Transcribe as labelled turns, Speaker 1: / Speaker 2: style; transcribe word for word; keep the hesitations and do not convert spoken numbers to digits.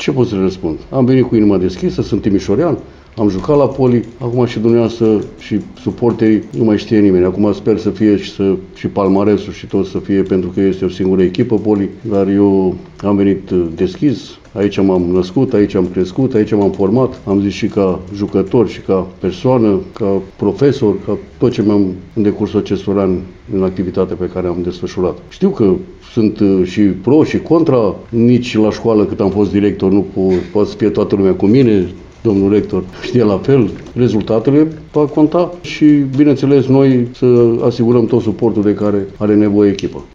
Speaker 1: Ce pot să le răspund? Am venit cu inima deschisă, sunt timișorean, am jucat la Poli, acum și dumneavoastră și suporterii nu mai știe nimeni. Acum sper să fie și, să, și palmaresul și tot să fie, pentru că este o singură echipă Poli, dar eu am venit deschis, aici m-am născut, aici am crescut, aici m-am format, am zis și ca jucător și ca persoană, ca profesor, ca tot ce mi-am în decursul acestor ani în activitatea pe care am desfășurat. Știu că sunt și pro și contra, nici la școală cât am fost director nu poate să fie toată lumea cu mine, domnul rector știe la fel, rezultatele va conta și, bineînțeles, noi să asigurăm tot suportul de care are nevoie echipa.